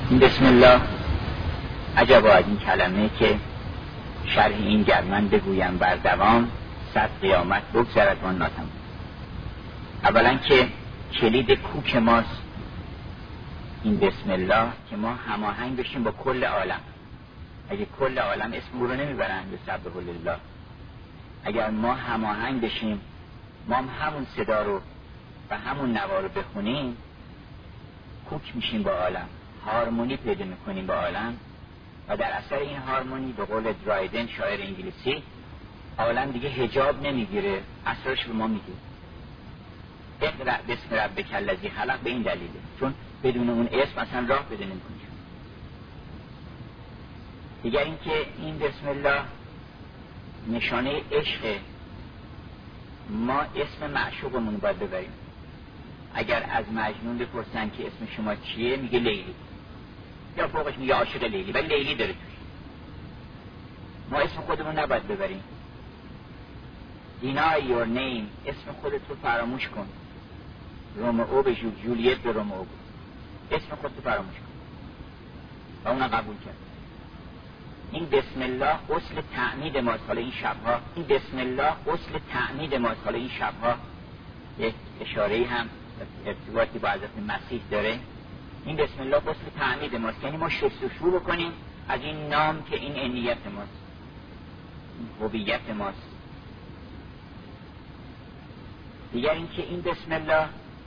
این بسم الله عجبا از این کلمه که شرح این گر من بگویم بر دوام 100 قیامت بگذرد وان ناتمام. اولا که کلید کوک ماست این بسم الله که ما هماهنگ بشیم با کل عالم. اگه کل عالم اسم او رو نمیبرن یسبح لله، اگر ما هماهنگ بشیم، ما هم همون صدا رو و همون نوا رو بخونیم، کوک میشیم با عالم، هارمونی پیدا میکنیم با عالم و در اثر این هارمونی به قول درایدن شاعر انگلیسی، عالم دیگه حجاب نمیگیره، اسرارش به ما میگه. اقرأ بسم ربک الذی خلق به این دلیله، چون بدون اون اسم اصلا راه پیدا نمی‌کنیم. دیگر اینکه این بسم الله نشانه عشق، ما اسم معشوقمون باید ببریم. اگر از مجنون بپرسن که اسم شما چیه، میگه لیلی، یا فوقش میگه عاشق لیلی، ولی لیلی داره توش. ما اسم خودمون نباید ببریم. deny your name، اسم خودت رو فراموش کن. رومئو به جولیت به رومئو، اسم خودت رو فراموش کن و اونم قبول کرد. این بسم الله اصل تعمید ماست. حالا این شبها این بسم الله اصل تعمید ماست. حالا این شبها یک اشاره‌ای هم ارتباطی با حضرت مسیح داره. این بسم الله اصل تعمید ماست، یعنی ما شستشو بکنیم از این نام که این انیت ماست، این هویت ماست. دیگر اینکه این بسم الله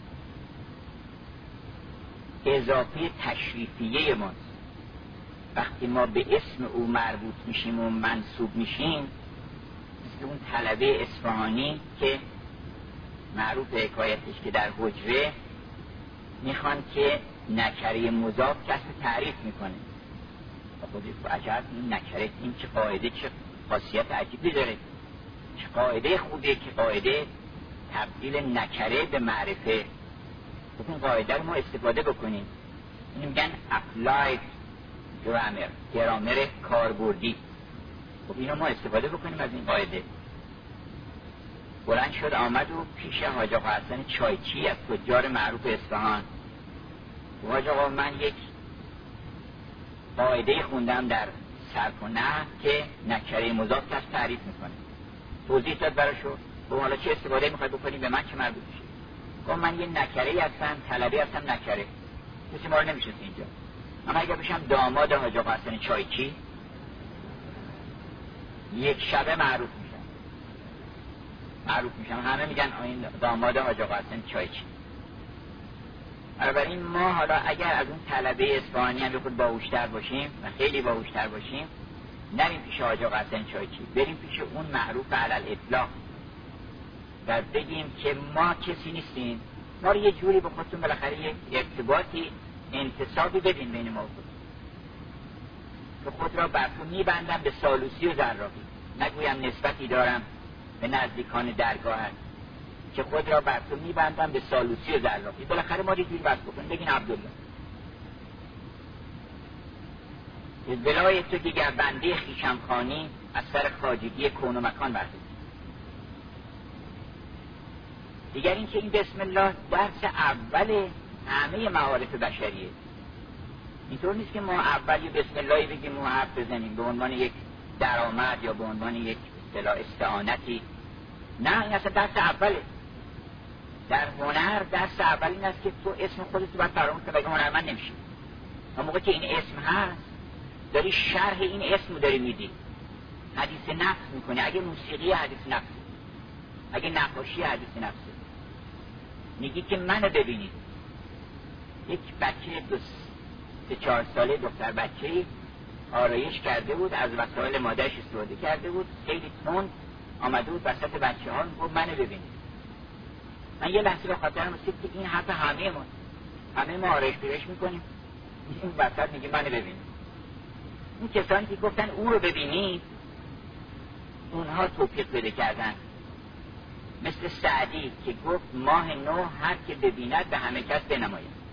اضافه تشریفیه ماست. وقتی ما به اسم او مربوط میشیم و منصوب میشیم، مثل اون طلبه اصفهانی که معروف حکایتش که در حجره میخوان که نکره مضاف کسب تعریف میکنه و خودش عجب این نکره، این چه قاعده، چه خاصیت عجیبی داره، چه قاعده خوبه که قاعده تبدیل نکره به معرفه. این قاعده رو ما استفاده بکنیم. این میگن applied گرامر کاربردی. خب اینو ما استفاده بکنیم از این قاعده. بلند شد آمد و پیش حاج آقا حسن چایچی از تجار معروف اصفهان. حاج آقا من یک قاعده خوندم در صرف و نحو که نکره مضاف کس تعریف میکنه. توضیح داد براشو. و حالا چه استفاده میخوای بکنی، به من چه مربوط میشه؟ گفت من یه نکره هستم، طلبه هستم نکره. کسی ما رو نمیشه اینجا. اما اگر بشم داماد حاج آقا حسن چایچی، یک شبه معروف میشم. همه میگن این داماد حاج آقا حسن چایچی. بنابراین ما حالا اگر از اون طلبه اصفهانی هم بخود باهوشتر باشیم و خیلی باهوشتر باشیم، نریم پیش حاج آقا حسن چایچی، بریم پیش اون معروف علی الاطلاق و بگیم که ما کسی نیستیم، ما رو یه جوری به خودتون بالاخره یک ارتباطی انتصابی بدین بین ما و خود، که خود را بر تو میبندم به سالوسی و زراقی، نگویم نسبتی دارم به نزدیکان درگاهت، که خود را بر تو میبندم به سالوسی و زراقی. بالاخره ما رو یه جوری بس بکنیم، بگین عبدالله ولای تو که گر بنده خویشم خوانی، از سر خواجگی کون و مکان بردید. دیگر این که این بسم الله درس اول همه معارف بشریه. اینطور نیست که ما اول یه بسم اللهی بگیم و حرف بزنیم به عنوان یک درآمد یا به عنوان یک اصطلاح استعانتی. نه، این اصلا درس اوله. در هنر درس اول این است که تو اسم خودت رو باید فراموش کنی، هنرمند نمیشی. اما موقع که این اسم هست، داری شرح این اسم رو داری میدی، حدیث نفس میکنی. اگه موسیقی حدیث نفس، اگه نقاشی حدیث نفس، میگی که منو ببینید. یک بچه 3-4 ساله دختر بچه‌ای آرایش کرده بود، از وسایل مادرش استفاده کرده بود، خیلی تند آمده بود وسط بچه‌ها، میگفت منو ببینید. من یه لحظه به خاطرم رسید که این حرف همه ما آرایش پیرش میکنیم، این وسط میگه منو ببینید. این کسانی که گفتن او رو ببینید، اونها توفیق بده کردن. مثل سعدی که گفت ماه نو هر که ببیند به همه کس بنماید.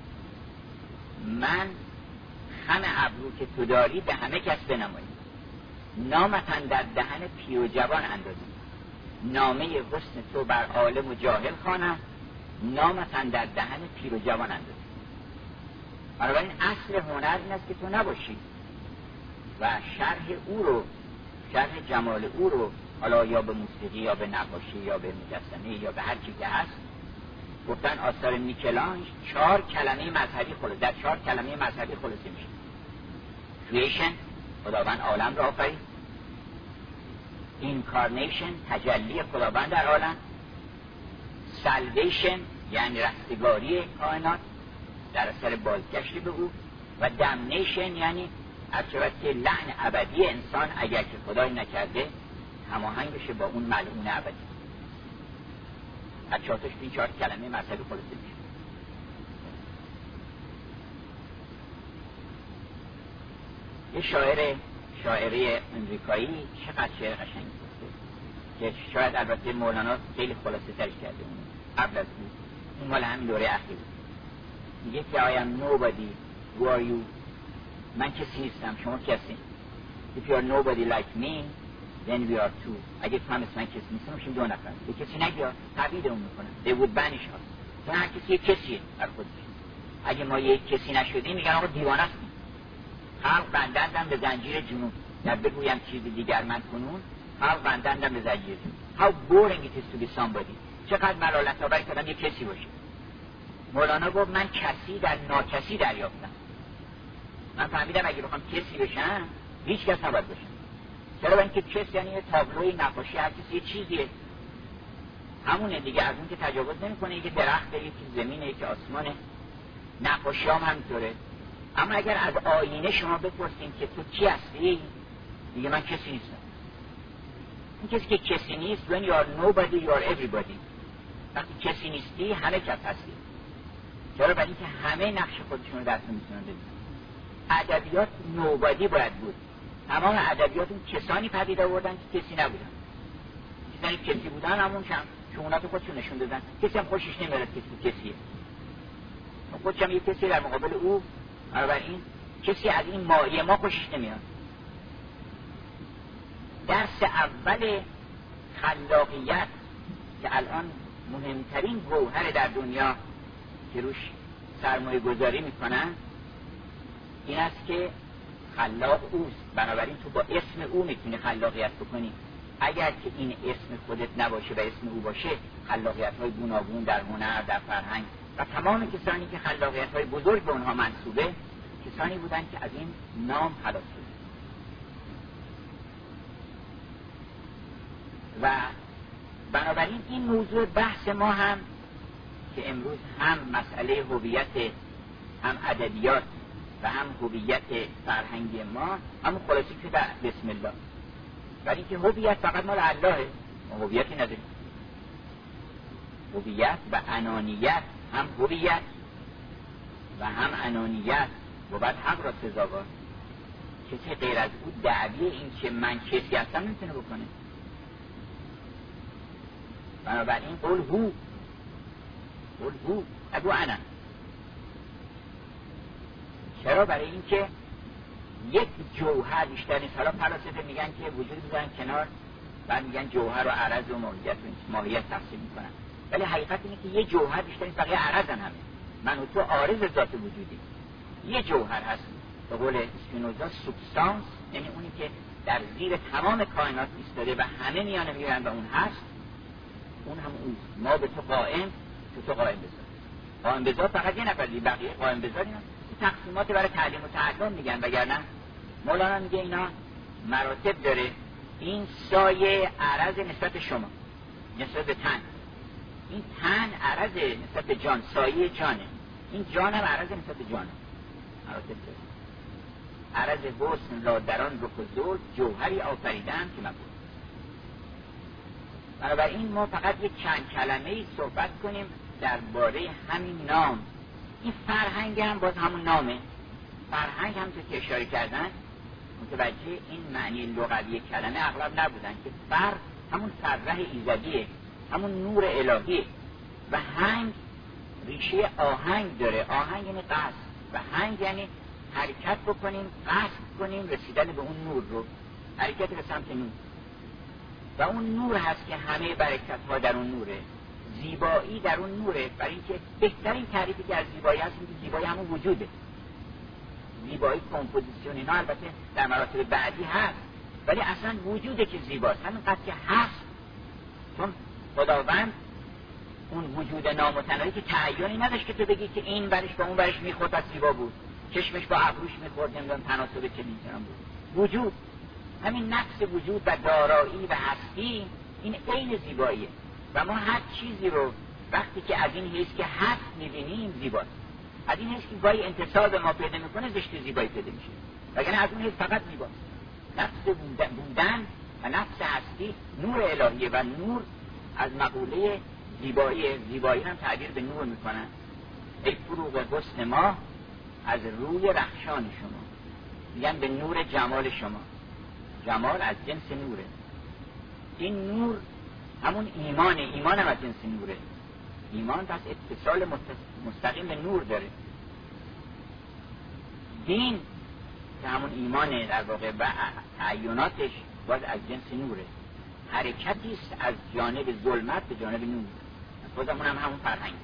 من خم ابرو که تو داری به همه کس بنماید. نامتن در دهن پیر و جوان اندازم، نامه حسن تو بر عالم و جاهل خوانم، نامتن در دهن پیر و جوان اندازم. بنابراین اصل هنر این است که تو نباشی و شرح او رو، شرح جمال او رو، حالا یا به موسیقی یا به نقاشی یا به مجسمه یا به هر چی که هست. گفتن آثار میکلانج 4 کلمه مذهبی خلاصه، در 4 کلمه مذهبی خلاصه میشه. کریشن، خداوند عالم را آفرید. اینکارنیشن، تجلی خداوند در عالم. سالویشن، یعنی رستگاری کائنات در اثر بازگشت به او. و دمنیشن، یعنی از شود که لعن ابدی انسان اگر که خدای نکرده هماهنگ بشه با اون ملعون ابدی. از 4 تاش این 4 کلمه مذهبی خلاصه میشه. یه شاعره امریکایی چقدر شعر قشنگی گفته که شاید البته مولانا خیلی خلاصه ترش کرده اون قبل از اون مال همین دوره اخیر. میگه که I am nobody, who are you؟ من کسی نیستم، شما کسی. If you are nobody like me, then we are two. اگه تو هم من کسی نیستم میشیم 2 نفر. به کسی نگیا تبعید اون میکنن. They would banish us. تو هر کسی یک کسیه بر خودش. اگه ما یک کسی نشدیم میگن آقا دیوانه است. خلق بندندم به زنجیر جنون. در بگویم چیز دیگر من کنون، خلق بندندم به زنجیر جنون. How boring it is to be somebody. چقدر ملالت آور که آدم یک کسی باشه. مولانا گفت من کسی در ناکسی دریافتم. من فهمیدم اگه بخوام کسی بشم هیچ کس نباید باشم. چرا؟ اینکه کس یعنی یه تابلوی نقاشی، هر کسی یه چیزیه، همونه دیگه. از اون که تجاوز نمی‌کنه، یکی درخته، یکی زمینه، یکی آسمانه. نقاشی هم همینطوره. اما اگر از آینه شما بپرسین که تو کی هستی، میگه من کسی نیستم. این کسی که کسی نیست، when you are nobody you are everybody. وقتی کسی نیستی همه کس هستی. چرا؟ برای اینکه همه نقش خودشون رو درتون میتونن ببینن. ادبیات نوبادی باید بود. تمام ادبیات اون کسانی پدید آوردن که کسی نبودن. کسانی کسی بودن همون شمونات خودشون نشون دادن. کسی هم خوشش نمیاد کسی کسیه. خودش هم یه کسی در مقابل او. بنابراین کسی از این مایه ما خوشش نمیاد. درس اول خلاقیت که الان مهمترین گوهر در دنیا که روش سرمایه گذاری میکنن این است که خلاق اوست. بنابراین تو با اسم او میتونی خلاقیت بکنی. اگر که این اسم خودت نباشه و اسم او باشه، خلاقیت های گوناگون در هنر، در فرهنگ و تمام کسانی که خلاقیت های بزرگ به اونها منسوبه کسانی بودن که از این نام خلاص شد. و بنابراین این موضوع بحث ما هم که امروز هم مسئله هویت، هم ادبیات و هم هویت فرهنگی ما، هم خلاصی که در بسم الله. ولی اینکه هویت فقط مال اللهه، ما هویتی نداریم. هویت و انانیت، هم هویت و هم انانیت و بعد حق را سزاوار. کسی غیر از او دعوی این که من کسی هستم نمیتونه بکنه. بنابراین قول هو اگو انا. چرا؟ برای اینکه یک جوهر بیشتر نیست. حالا فلاسفه میگن که وجود میذارن کنار، بعد میگن جوهر و عرض و ماهیت تقسیم میکنن، ولی حقیقت اینه که یه جوهر بیشتر نیست، بقیه عرضن همه. من و تو عارض ذات وجودی. یه جوهر هست به قول اسپینوزا سوبستانس، یعنی اونی که در زیر تمام کائنات ایستاده و همه میانه میرن و اون هست. اون هم اون. ما به تو قائم، تو قائم بذار. قائم بذار فقط یه نفر دیگه، بقیه قائم بذار اینا تقسیمات برای تعلیم و تعلم میگن، وگرنه مولانا میگه اینا مراتب داره. این سایه عرض نسبت شما، نسبت به تن. این تن عرض نسبت به جان، سایه جانه. این جان هم عرض نسبت به جانه. مراتب داره. عرض حسن را دران رخ و زلف جوهری آفریدن که مبود. بنابراین ما فقط یک چند کلمه‌ای صحبت کنیم درباره همین نام. این فرهنگ هم باز همون نامه. فرهنگ هم که اشاره کردن متوجه این معنی لغوی کلمه اغلب نبودن که فر همون فرح ایزدیه، همون نور الهیه و هنگ ریشه آهنگ داره. آهنگ یعنی قصد و هنگ یعنی حرکت بکنیم، قصد کنیم رسیدن به اون نور رو، حرکت به سمت نور. و اون نور هست که همه برکت ها در اون نوره، زیبایی در اون نوره. برای اینکه بهترین تعریفی که از زیبایی هست این که زیبایی همون وجوده. زیبایی کمپوزیسیون اینا البته در مراتب بعدی هست، ولی اصلا وجوده که زیباست، همینقدر که هست. چون خداوند اون وجود نامتناهی که تعیینی نداشت که تو بگی که این برش با اون برش میخورد از زیبا بود، چشمش با ابروش میخورد نمیدونم تناسب چه میتونم بود. وجود، همین نفس وجود و دارایی و هستی، این عین زیباییه. و ما هر چیزی رو وقتی که از این حیث که هست میبینیم زیباست، از این حیث که گاهی انتصار به ما پیدا میکنه زشت زیبایی پیدا میشه، وگرنه از اون حیث فقط زیباست. نفس بودن و نفس هستی نور الهیه و نور از مقوله زیبایی هم تعبیر به نور میکنن. ای فروغ حسن ما از روی رخشان شما، میگن به نور جمال شما. جمال از جنس نوره. این نور همون ایمان هم از جنس نوره. ایمان پس اتصال مستقیم به نور داره. دین که همون ایمانه در واقع و تعیناتش باز از جنس نوره. حرکتی است از جانب ظلمت به جانب نور. خودمون هم همون فرهنگ.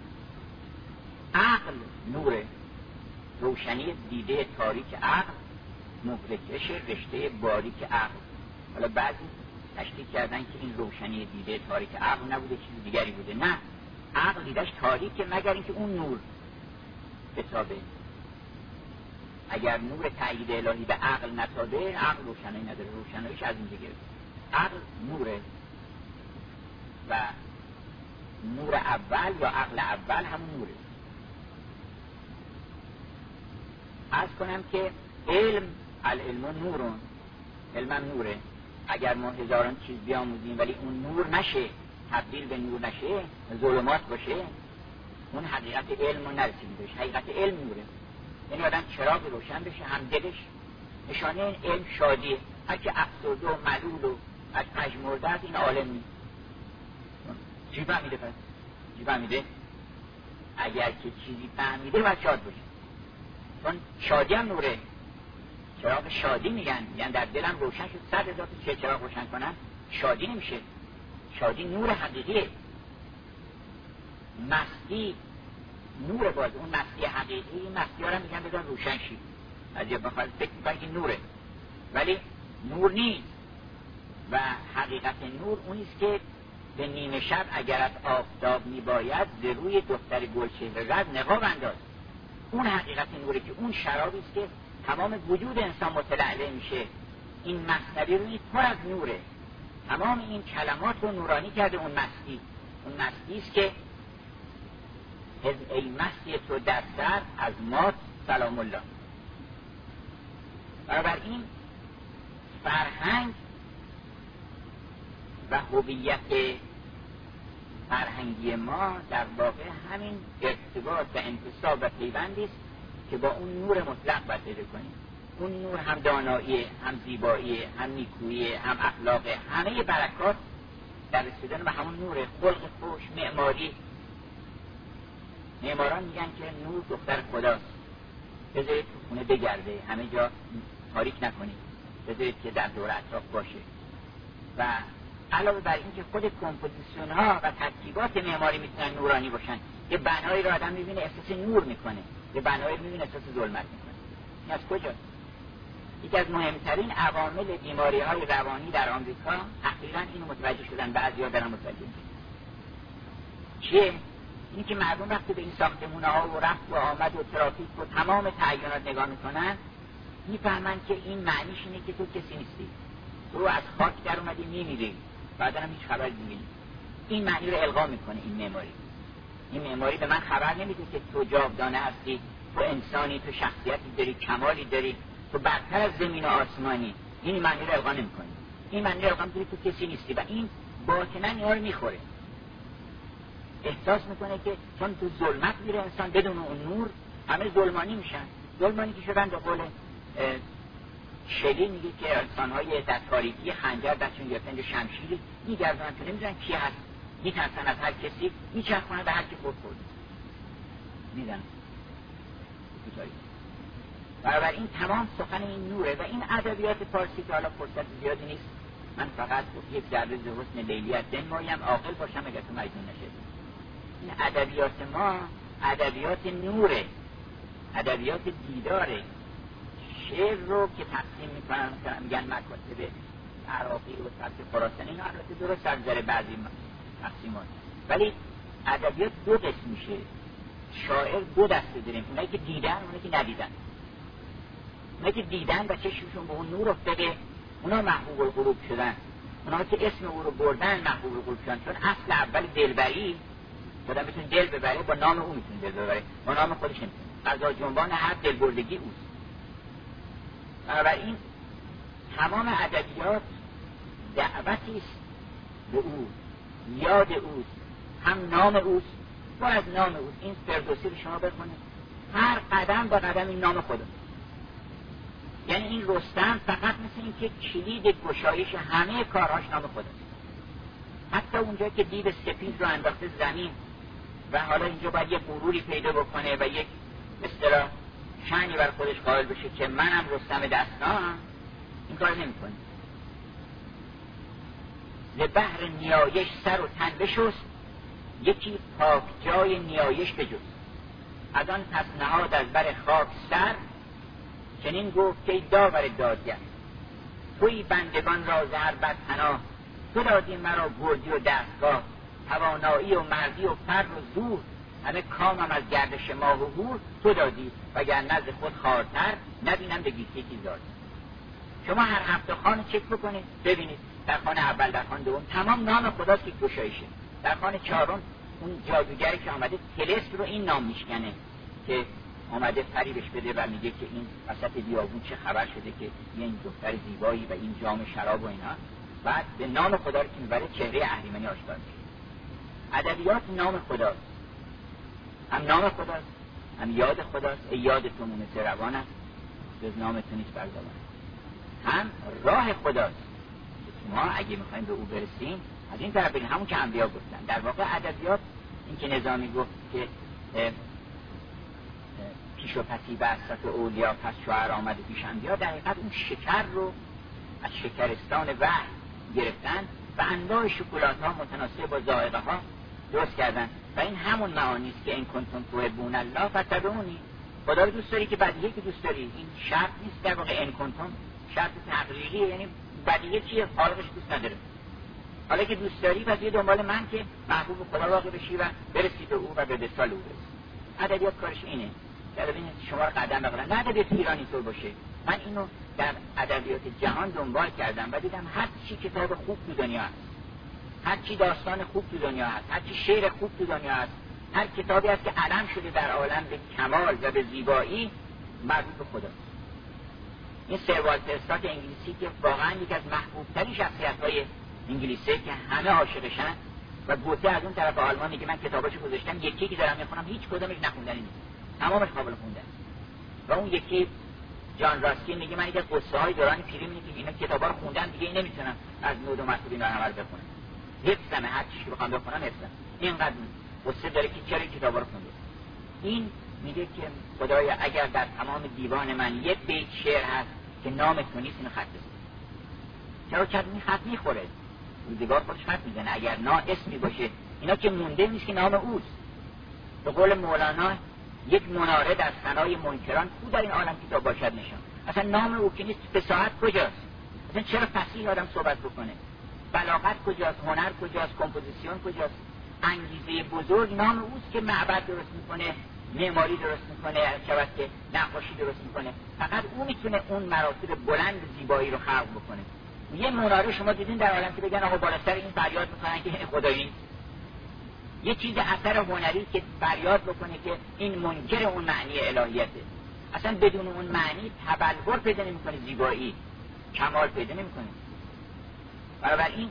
عقل نوره، روشنی دیده تاریک عقل مفلکش رشته باریک عقل. حالا بعضی تشکیل کردن که این روشنی دیده تاریک عقل نبوده، چیز دیگری بوده. نه، عقل دیدش تاریکه مگر اینکه اون نور بتابه. اگر نور تأیید الهی به عقل نتابه، عقل روشنایی نداره. روشناییش از اینجا گرفت. عقل نوره و نور اول یا عقل اول همون نوره. عرض کنم که علم، العلم نورون، علمم نوره. اگر ما هزاران چیز بیاموزیم ولی اون نور نشه، تبدیل به نور نشه، ظلمات باشه، اون حقیقت علم رو نرسیدیم بهش. حقیقت علم نوره، یعنی آدم چراغ روشن بشه، هم دلش نشانه این علم شادیه. هر که افسرده و ملول و از پژمرده است این عالم نیست. چی فهمیده پس؟ چی فهمیده؟ اگر که چیزی فهمیده باید شاد باشه، چون شادی هم نوره. چراغ شادی میگن در دلم روشن شد، 100,000 تا چراغ روشن کنن شادی نمیشه. شادی نور حقیقیه. مستی نور، باز اون مستی حقیقی، این مستی ها رو میگن بذار روشن شید. از یه بخواد فکر میکنن که نوره، ولی نور نیست. و حقیقت نور اونیست که به نیمه شب اگر از آفتاب میباید ز روی دختر گلچهره رد نقاب انداز. اون حقیقت نوره که اون شرابی است که تمام وجود انسان متلعلع میشه. این مصنوی روی پر از نوره، تمام این کلمات رو نورانی کرده. اون مستی، اون مستی است که ای مستی تو در سر از مات سلام الله. بنابراین فرهنگ و هویت فرهنگی ما در واقع همین ارتباط و انتساب و پیوندی است که با اون نور مطلق باید پیدا کنیم. اون نور هم داناییه، هم زیباییه، هم نیکوییه، هم اخلاقه، همه برکات در رسیدن به همون نوره. خلق خوش، معماری. معماران میگن که نور دختر خداست، بذارید تو خونه بگرده، همه جا تاریک نکنید، بذارید که در دور اطراف باشه. و علاوه بر این که خود کمپوزیسیون ها و ترکیبات معماری میتونن نورانی باشن. یه بنایی رو آدم میبینه احساس نور میکنه، یه بنایی رو میبینه احساس ظلمت میکنه. این از کجاست؟ یکی از مهمترین عوامل بیماری های روانی در آمریکا اخیراً اینو متوجه شدن، بعضی‌ها دارن متوجه میشن. چیه؟ این که مردم وقتی به این ساختمون‌ها و رفت و آمد و ترافیک و تمام تعیینات نگاه میکنن، میفهمن که این معنیش اینه که تو کسی نیستی، تو از خاک در اومدی میمیری، بعدا هم هیچ خبری نیست. این معنی رو القا میکنه این معماری به من خبر نمیده که تو جاودانه هستی، تو انسانی، تو شخصیتی داری، کمالی داری، تو برتر از زمین و آسمانی. این معنی رو القا نمیکنه. این معنی رو القا میکنه تو کسی نیستی و این باطنا اینا رو میخوره. احساس میکنه که چون تو ظلمت میره انسان، بدون اون نور همه ظلمانی میشن. ظلمانی که شدن به قول شلی میگه که انسان‌های در تاریکی خنجر دستشون گرفتن به شمشیری میگردن که نمیدونن کی هست، میترسن از هر کسی، میچرخونن به هر کی خورد میدن. برای این تمام سخن این نوره و این ادبیات فارسی که حالا فرصت زیادی نیست، من فقط یک ذره ز حسن لیلی از بنمایم، عاقل باشم اگر تو مجنون نشه. این ادبیات ما ادبیات نوره، ادبیات دیداره، شعر رو که تقسیم میکنن مثلا میگن مکاتب عراقی و سبک خراسانی، اینا البته درست از نظر بعضی تقسیمات، ولی ادبیات دو قسم میشه. شاعر دو دسته داریم، اونایی که دیدن، اونایی که ندیدن. اونایی که دیدن و چشمشون به اون نور افتاده، اونا محبوب القلوب شدن. اونا که اسم او رو بردن محبوب القلوب شدن، چون اصل اول دلبری، آدم میتونه دل ببره، با نام او میتونه دل ببره، با نام خودش نمیتونه. قضا جنبان هر دلبردگی اوست. بنابراین تمام ادبیات دعوتی است به او، یاد اوست، هم نام اوست و از نام اوست. این فردوسی رو شما بخونید، هر قدم به قدم این نام خدا. یعنی این رستم فقط مثل این که کلید گشایش همه کارهاش نام خداست. حتی اونجا که دیو سپید رو انداخته زمین و حالا اینجا باید یه غروری پیدا بکنه و یک اصطلاح شأنی بر خودش قائل بشه که منم رستم دستان، این کار نمی‌کنه. ز بحر نیایش سر و تن بشست، یکی پاک جای نیایش بجست. از آن پس نهاد از بر خاک سر، چنین گفت که داور دادگر، توی بندگان را ز هر بد پناه، تو دادی مرا گردی و دستگاه، توانایی و مردی و فر و زور، همه کامم از گردش ماه و هور، تو دادی وگر نزد خود خارتر، نبینم به گیتی کی زاد. شما هر هفته خانه چک بکنید ببینید، در خانه اول، در خانه دوم تمام نام خداست که گشایشه. در خانه چهارم اون جادوگری که آمده طلسم رو این نام میشکنه که آمده فریبش بده و میگه که این وسط بیابون چه خبر شده که این دختر زیبایی و این جام شراب و اینا، بعد به نام خدا رو که میبره چهره اهریمنی آشکار میشه. ادبیات نام خداست، هم نام خداست هم یاد خداست. ای یاد تو مونس روان است، جز نام تو نیست بر زبان. هم راه خداست که ما اگه میخوایم به او برسیم از این طرف بریم، همون که انبیا گفتن. در واقع ادبیات این که نظامی گفت که پیش و پسی بسط اولیا پس شعر آمده پیش انبیا، در حقیقت اون شکر رو از شکرستان وحی گرفتن و انواع شکلات ها متناسب با ذائقه ها درست کردن و این همون معانی است که این کنتم تحبون الله فاتبعونی، خدا رو دوست داری که بدیهی که دوست داری. این شرط نیست، در واقع این کنتم شرط تقریریه، یعنی بدیهی چیه؟ خالقش دوست نداره. حالا که دوست داری پس یه دنبال من که محبوب خدا واقع بشی و برسی به او و به وصال او برسی. ادبیات کارش اینه که ببینید شما رو قدم بقدم، نه ادبیات ایرانی طور باشه. من اینو در ادبیات جهان دنبال کردم و دیدم هر چی کتاب خوب تو دنیا هست، هر چی داستان خوب تو دنیا هست، هر چی شعر خوب تو دنیا هست، هر کتابی هست که علم شده در عالم به کمال و به زیبایی، مربوط به خداست. این سر والتر اسکات انگلیسی که واقعا یکی از محبوب‌ترین شخصیت‌های انگلیسه که همه عاشقشن، و گوته از اون طرف آلمانی که من کتاباشو گذاشتم یکی که دارم میخونم هیچ کدومش نخوندنی نیست، تمامش قابل خوندن. و اون یکی جان راسکین میگه من یه قصه‌های دوران پیری میگه که اینا کتابا رو خوندن دیگه نمیتونم از نود و مطلوب اینا رو بخونم، حفظم هر چیزی که بخوام بخونم حفظم. اینقدر قصه داره که چرا کتابا رو خونده. این میگه که خدایا اگر در تمام دیوان من یک بیت شعر هست که نام تو نیست اینو خط بزن. چرا که این خط میخوره، روزگار خودش خط میزنه. اگر اسمی باشه اینا که مونده نیست که نام اوست. به قول مولانا یک مناره در ثنای منکران کو در این عالم کتاب باشد نشان. اصلا نام او که نیست فصاحت کجاست؟ اصلا چرا فصیح آدم صحبت بکنه؟ بلاغت کجاست؟ هنر کجاست؟ کمپوزیسیون کجاست؟ انگیزه بزرگ نام اوست که معبد درست میکنه، معماری درست میکنه، شبت که نقاشی درست میکنه. فقط او میتونه اون مراتب بلند زیبایی رو خلق بکنه. یه مناره شما دیدین در عالم که بگن آقا بالا سر این فریاد میکنن که خدایی نیست. یه چیز اثر هنری که فریاد بکنه که این منکر اون معنی الهیته. اصلا بدون اون معنی تبلور پیدا نمیکنه، زیبایی کمال پیدا نمیکنه. بنابراین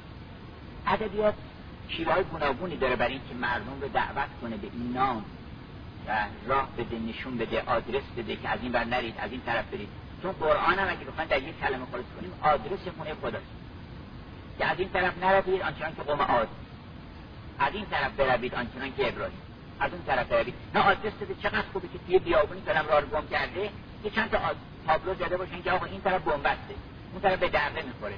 ادبیات شیوه‌های گوناگونی داره برای اینکه مردم رو دعوت کنه به این نام و راه بده، نشون بده، آدرس بده که از این ور نرید، از این طرف برید. چون قرآن هم اگه بخواید در یک کلمه خلاص کنیم آدرس خونه خداست که از این طرف نروید آنچنان که قوم عاد، از این طرف بروید آنچنان که ابراهیم، از اون طرف بروید. نه آدرس بده. چقدر خوبه که توی بیابونی طرف راه رو گم کرده که چند تا تابلو زده باشن که آقا این طرف بنبسته، اون طرف به دره میخوره.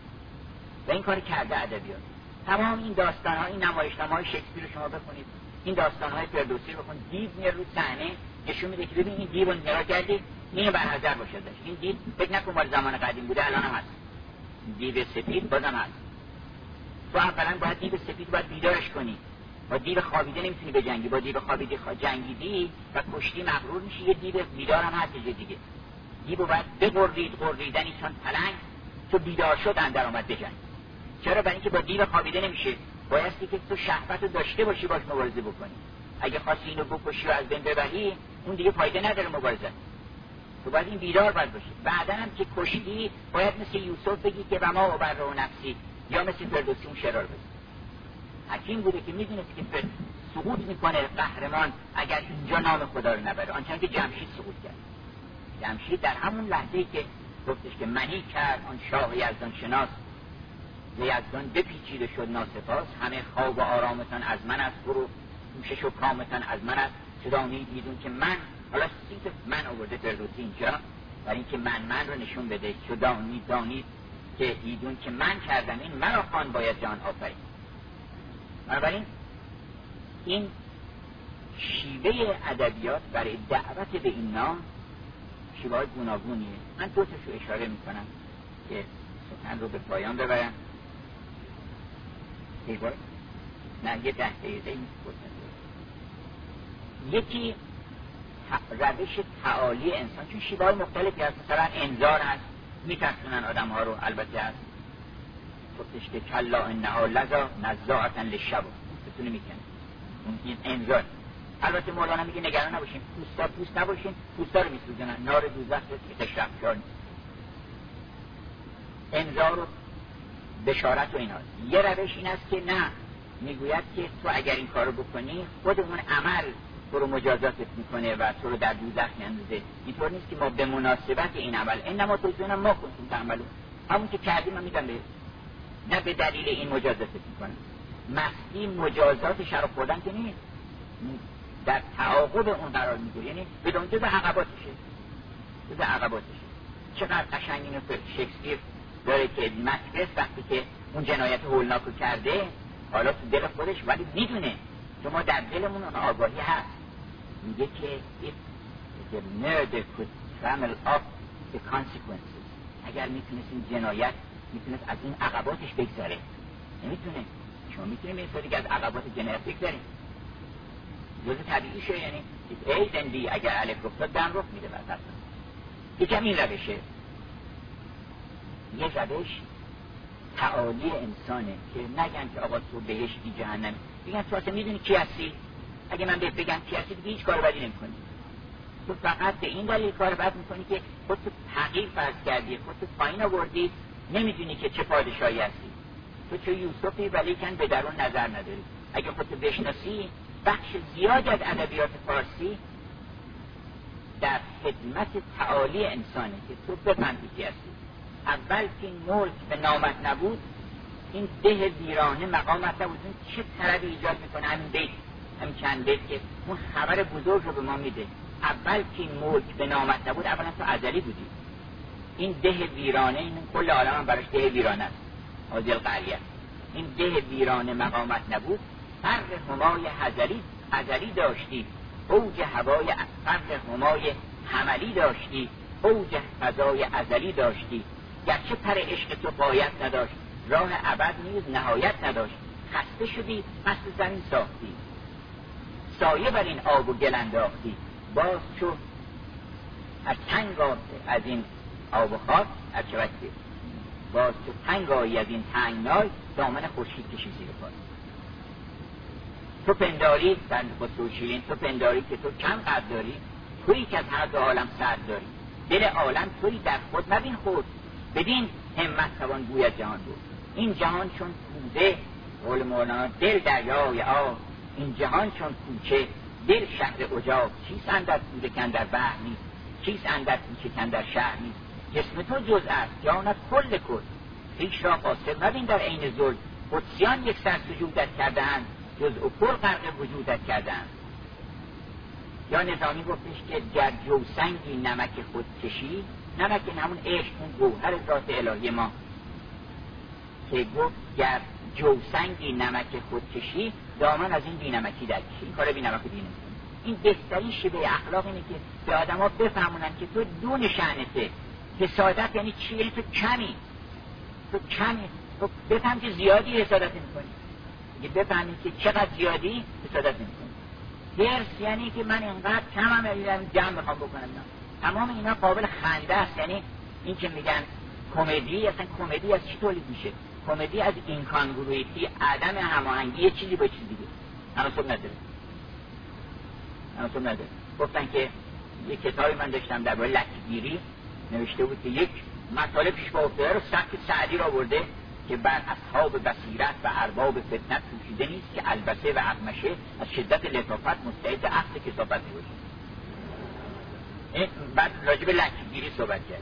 و این کار کرده ادبیات. تمام این داستان‌ها، این نمایشنامه‌های شکسپیر رو شما بخونید، این داستان‌های فردوسی رو بخونید، دیو میاد رو صحنه نشون میده که ببین این دیو رو نگاه کردی اینو بر حذر باشد داشت. این دیو فکر نکن مال زمان قدیم بوده، الان هم هست. دیو سفید بازم هست. تو اولا باید دیو سفید باید بیدارش کنی. با دیو خوابیده نمیتونی بجنگی. با دیو خوابیده جنگیدی و کشتی مغرور میشی. یه دیو بیدار هم هست دیگه. دیو باید بقریدنی چون پلنگ تو بیدار شد اندر آمد بجنگ. چرا؟ برای اینکه با دیو خوابیده نمیشه. بایستی که تو شهوت رو داشته باشی باش مبارزه بکنی. اگه خواستی اینو بکشی و از بین ببری اون دیگه فایده نداره مبارزه. تو باید این بیدار باید باشی. بعدا هم که کشتی باید مثل یوسف بگی که و ما بر رو نفسی، یا مثل فردوسی اون شرار بزن. حکیم بوده که میدونه که سقوط میکنه قهرمان اگر اینجا نام خدا رو نبره. آنچنان که جمشید سقوط کرد. جمشید در همون لحظه‌ای که گفتش که منی کرد آن شاه یزدان شناس، یزدان بپیچیده شد ناسپاس، همه خواب و آرامتان از من است، برو کوشش و کامتان از من است، چدانید میدون که من، حالا سیت من آورده فردوسی اینجا برای اینکه من رو نشون بده، چدانید دانید که ایدون که من کردم این مرا خان باید جان آفرین. بنابراین این شیوه ادبیات برای دعوت به این نام شیوه‌های گوناگونیه. من دو تاشو اشاره میکنم که سخن رو به پایان ببرم. نه یه 10 دقیقه یکی روش تعالی انسان، چون شیوه‌های مختلفی هست. مثلا انذار هست، میترسونن آدم ها رو، البته هست گفتش که کلا انها لظا نزاعتا للشوا، بتونه میکنه این انذار. البته مولانا میگه نگران نباشین، پوست نباشین، پوستا رو میسوزونن، نار دوزخ رو تشرفشار نیست. انذار و بشارت و اینا. یه روش این است که نه، میگوید که تو اگر این کارو بکنی خود اون عمل تو رو مجازاتت میکنه و تو رو در دوزخ میاندازه. اینطور نیست که ما به مناسبت این عمل انما توزیون ما کنتون تعملون، همون که کردیم من میدم به، نه به دلیل این مجازاتت میکنه. مستی مجازات شرف خوردن که نیست، در تعاقب اون قرار میگیره، یعنی بدون جز عقباتشه. چقدر قشنگ اینو شکسپیر داره که مکبث وقتی که اون جنایت هولناکو کرده حالا تو دل خودش ولی میدونه که ما در دلمون اون آگاهی هست، میگه که if the murder could trammel up the consequences، اگر میتونست این جنایت میتونست از این عقباتش بگذاره، نمیتونه. شما میتونیم این دیگه از عقبات جنایت بگذاریم، جز طبیعیشه. یعنی A then B، اگر الف رخ دم رخ میده بعد اصلا. یکم این روشه، یه روش تعالی انسانه که نگن که آقا تو بهشتی جهنم، بگن تو اصلا میدونی کی هستی؟ اگه من بهت بگم کی هستی دیگه هیچ کار بدی نمی‌کنی. تو فقط به این دلیل کار بد می‌کنی که خودت تغییر فرض کردی، خودت پایین آوردی، نمیدونی که چه پادشاهی هستی. تو چه یوسفی ولی کن به درون نظر نداری. اگه خودت بشناسی بخش زیادی از ادبیات فارسی در خدمت تعالی انسانه که تو بفهمی کی هستی. اول که این ملک به نامت نبود، این ده ویرانه مقامت نبود، این چه طربی ایجاد میکنه همین بیت، همین چند بیت که اون خبر بزرگ رو به ما میده. اول که این ملک به نامت نبود، اولا تو ازلی بودی. این ده ویرانه، این کل عالم هم براش ده ویرانه است، حاضر قریه. این ده ویرانه مقامت نبود، فر همای ازلی داشتی، اوج هوای فر همای حملی داشتی، اوج فضای ازلی داشتی. گرچه پر عشق تو غایت نداشت، راه ابد نیز نهایت نداشت. خسته شدی مست زمین ساختی، سایه بر این آب و گل انداختی. باز چو از تنگ از این آب و خاک باز چو تنگ آیی از این تنگنای، دامن خورشید کشی زیر پای. تو پنداری در خسروشیرین، تو پنداری که تو کم قدر داری، تویی که از هر دو عالم سر داری. دل عالم تویی در خود مبین خود، بدین همت توان گوید جهان بود. این جهان چون کوزه، قول مولانا، دل دریای آب. این جهان چون کوچه، دل شهر اجاب. چیست اندر کوزه کندر بحر نیست، چیست اندر کوچه کندر شهر نیست. جسم تو جز است، جانت کل کل. خویش را قاصر مبین در عین ذل. قدسیان یک سر سجودت کرده‌اند، جز و کل غرق وجودت کرده‌اند. یا نظامی گفتش که گر جوسنگی نمک خود کشی، نمک همون عشق، اون گوهر ذات الهی ما، که گفت گر جوسنگی نمک خود کشی، دامن از این بینمکی در کشی. این کار بینمک و دینه. این بهترین شیوه اخلاق اینه که به آدما بفهمونن که تو دون شأنته. حسادت یعنی چی؟ یعنی تو کمی، تو بفهم که زیادی حسادت میکنی، اگه بفهمی که چقدر زیادی حسادت میکنی. حرص یعنی که من اینقدر کمم جمع میخوام بکنم. نه، تمام اینا قابل خنده است. یعنی این که میگن کمدی، اصلا کمدی از چی تولید میشه؟ کمدی از اینکانگرویتی، عدم هماهنگی یه چیزی با چیز دیگه. تناسب نداره. گفتن که یک کتابی من داشتم درباره لکه‌گیری نوشته بود که یک مسئله پیش با افتاده رو سبک سعدی را برده که بر اصحاب بصیرت و ارباب فتنت پوشیده نیست که البسه و اقمشه از شدت لطافت مستعد عقد کثافت می‌باشد. این بعد راجع به لکه‌گیری صحبت کرد.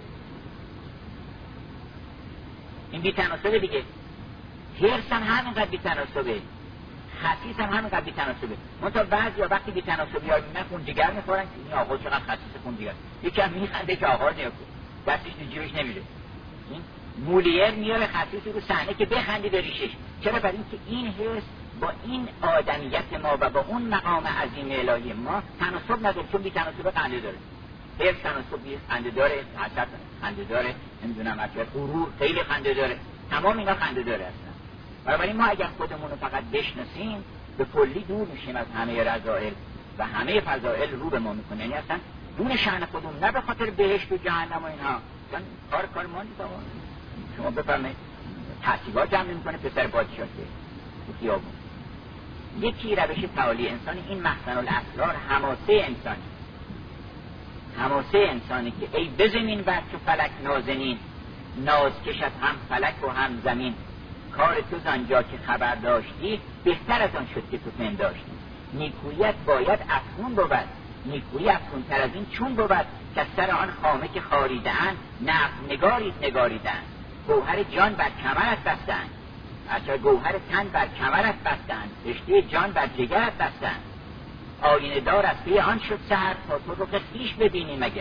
این بی‌تناسبه دیگه. حرص هم همینقدر بی‌تناسبه، خسیس هم همینقدر بی‌تناسبه. منتها بعضیا وقتی بی‌تناسبی ها می‌بینن خون جگر می‌خورن که این آقا چقدر خسیس خون جگر. یکی هم می‌خنده که آقا نگاه دستش تو جیبش نمیره. این مولیر میاره خسیس رو صحنه که بخندی به ریشش. چرا؟ برای اینکه این حس با این آدمیت ما و با اون مقام عظیم الهی ما تناسب نداره، چون بی‌تناسب خنده داره. هر تناسب خنده داره، حسد خنده داره، نمیدونم اصلا غرور خیلی خنده داره، تمام اینا خنده داره اصلا. بنابراین ما اگر خودمون رو فقط بشناسیم به کلی دور میشیم از همه رذائل و همه فضائل رو به ما میکنه. یعنی اصلا دون شأن خودمون، نه به خاطر بهشت و جهنم و اینها. اصلا کار ما نیست. شما بفرمایید تحصیلات جمع میکنه پسر پادشاه که خیابون. یکی روش تعالی انسانی این محسن الاسرار حماسه انسانی که ای بزمین بر تو فلک نازنین، ناز کشت هم فلک و هم زمین، کار تو زنجا که خبر داشتی بهتر از آن شد که تو پنداشتی. نیکویت باید افزون بود، نیکویی افزون تر از این چون بود که سر آن خامه که خاریده‌اند نقد نگاریدند. گوهر جان بر کمرت بستند، اچه گوهر تن بر کمرت بستند، رشته جان بر جگرت بستند. آینه دار از پی آن شد سحر تا تو رو قصیش ببینی مگر.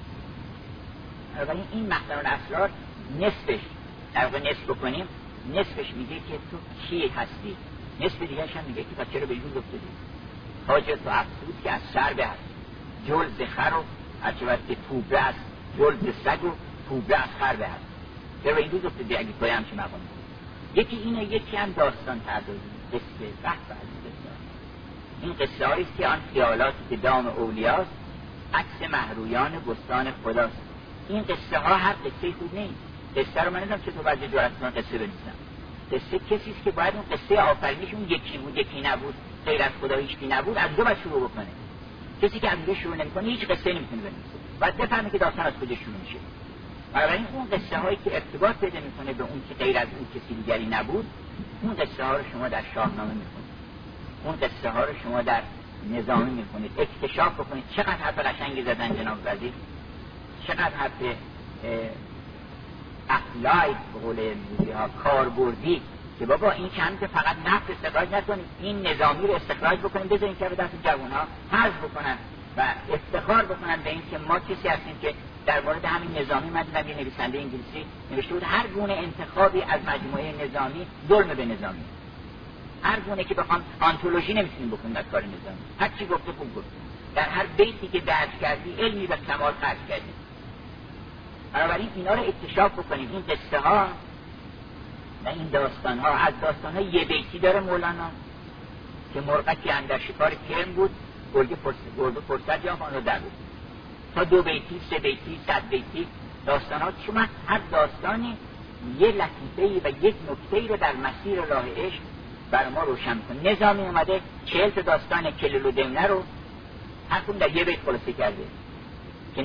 ولی این محسن الاسرار نصفش در واقع نصف بکنیم، نصفش میگه که تو کی هستی، نصف دیگرش هم میگه که تا چرا به این افتادی. حاجت و افسود که از سر به هست، جلد خر و هرچه که توبه از جلد سگ و توبه از خر به هست. چرا به این روز افتادی اگه توی همچه مقام. یکی اینه، یکی هم داستان پردازی، قصه بحث این قصه هاییست که آن خیالاتی که دام اولیاست، عکس مهرویان بستان خداست. این قصه ها هر قصه خوب نیست. قصه رو من نمیدونم چطور باید جرأت کنم قصه بنویسم. قصه کسیست که باید اون قصه آفرینش اون یکی بود یکی نبود، غیر از خدا هیچکی نبود، از دو باید شروع بکنه. کسی که از دو شروع نمیکنه هیچ قصه نمیتونه بنویسه. باید بفهمه که داستان از کجا شروع میشه. بنابراین اون قصه هایی که ارتباط پیدا میکنه به اون که غیر از اون کسی دیگری نبود، اون قصه ها رو شما در شاهنامه میخونید، اون قصه ها رو شما در نظامی میخونید، اکتشاف بکنید چقدر حرف قشنگی زدن جناب وزیر، چقدر حرف اپلای به قول امروزی ها کاربردی، که بابا این کمی که فقط نفت استخراج نکنید، این نظامی رو استخراج بکنید بذارید که به دست جوان ها حرف بکنن و افتخار بکنن به این که ما کسی هستیم که در مورد همین نظامی. من دیدم یه نویسنده انگلیسی نوشته بود هر گونه انتخابی از مجموعه نظامی ظلم به نظامی. هر گونه که بخوام آنتولوژی نمیتونیم بکنیم از کار نظامی. هر چی گفته خوب گفته. در هر بیتی که درج کردی علمی و کمال خرج کردی. بنابراین اینا رو اکتشاف بکنیم. این قصه ها و این داستان ها، از داستان ها یه بیتی داره مولانا که مرغکی اندر شکار کرم بود، گربه فرصت یا آن رو در بود. تا 2 بیتی، 3 بیتی، 100 بیتی داستان ها، شما هر داستانی یه لطیفه‌ای و یک نکته‌ای رو در مسیر راه عشق بر ما روشن کنه. نظامی اومده 40 تا داستان کلل و دمنه رو هر کدوم در یه بیت خلاصه کرده که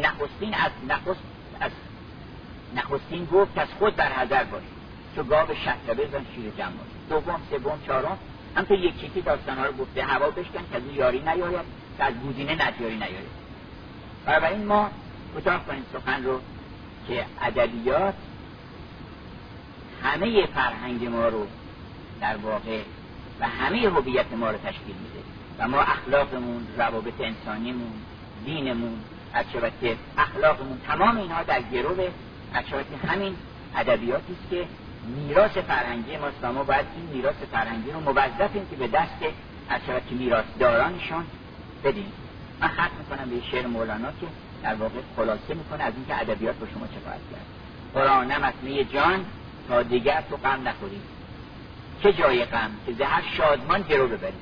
نخستین گفت از خود بر حذر باش، چو گاو شطربه زن شیر جمع باش. دوم، سوم، چهارم هم تو یکی داستان ها رو گفته هوا بشکن که از یاری نیاید، که از گوزینه نجاری نیاید. بنابراین ما کوتاه کنیم سخن رو که ادبیات همه فرهنگ ما رو در واقع و همه هویت ما رو تشکیل میده و ما اخلاقمون، روابط انسانیمون، دینمون، که اخلاقمون، تمام اینها در گرو همین ادبیاتی است که میراث فرهنگی ماست و ما باید این میراث فرهنگی رو موظفیم که به دست که میراث دارانشون بدیم. من ختم میکنم به شعر مولانا که در واقع خلاصه میکنه از اینکه ادبیات با شما چه خواهد کرد. قرآنم می جان تا دیگر تو غم نخوری، چه جای غم که زهر شادمان گرو ببری.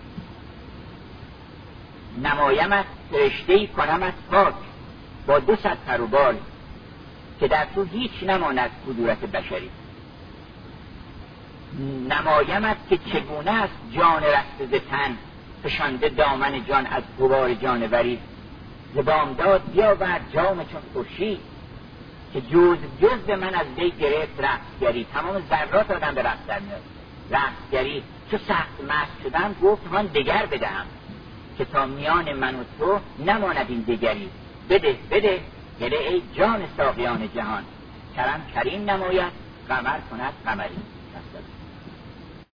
نمایمت فرشته‌ای کنمت پاک با 200 پر و بال، که در تو هیچ نماند کدورت بشری. نمایمت که چگونه است جان رسته ز تن، فشانده دامن جان از غبار جانوری. ز بامداد بیاورد جام چون خورشید، که جز به من از وی گرفت رقصگری. تمام ذرات آدم به رقص در میاد. رقصگری چو سخت مست شدم گفت هان دگر بدهم، که تا میان من و تو نماند این دگری. بده بده هله ای جان ساقیان جهان، کرم کریم نماید قمر کند قمری.